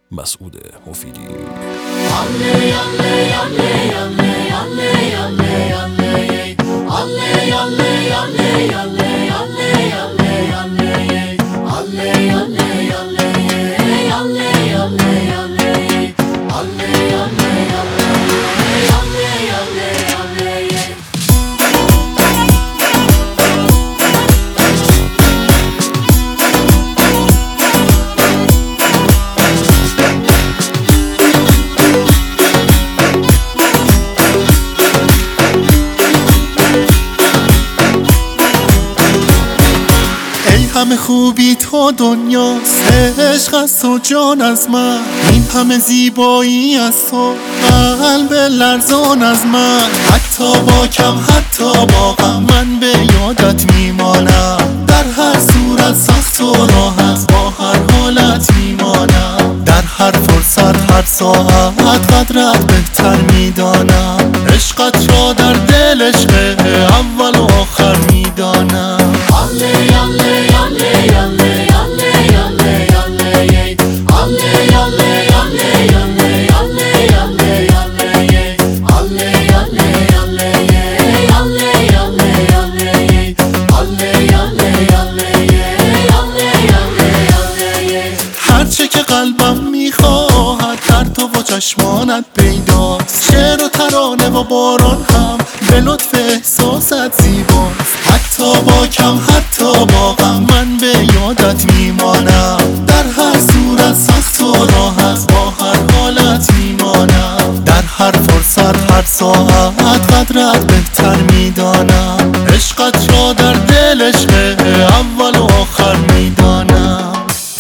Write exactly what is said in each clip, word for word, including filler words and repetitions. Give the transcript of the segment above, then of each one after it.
مسعود مفیدی. همه خوبی تو دنیاست، عشق از تو جان از من، این همه زیبایی از تو قلب لرزان از من. حتی با کم حتی با غم من به یادت میمانم، در هر صورت سخت و راحت با هر حالت میمانم. در هر فرصت هر ساعت قدرت بهتر میدانم، عشقت را در دل عشق اول و آخر میدانم. هرچه که قلبم میخواهد در تو و چشمانت پیداست، شعر و ترانه و باران هم به لطف احساست زیباست. حتی با کم حتی با غم من به یادت میمانم، در هر صورت سخت و راحت با هر حالت میمانم. در هر فرصت هر ساعت قدرت بهتر میدانم، عشقت را در دل عشق اول و آخر میدانم.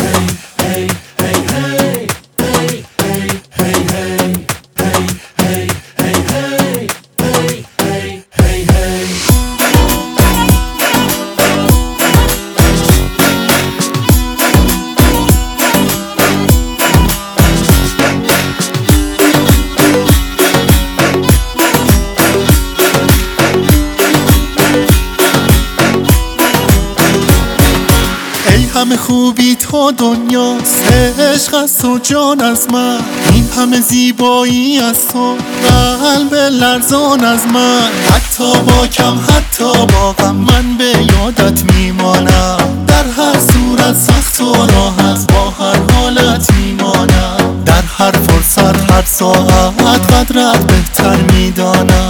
همه خوبی تو دنیاست، عشق از تو جان از من، این همه زیبایی از تو قلب لرزان از من. حتی با کم حتی با غم من به یادت میمانم، در هر صورت سخت و راحت با هر حالت میمانم. در هر فرصت هر ساعت قدرت بهتر میدانم.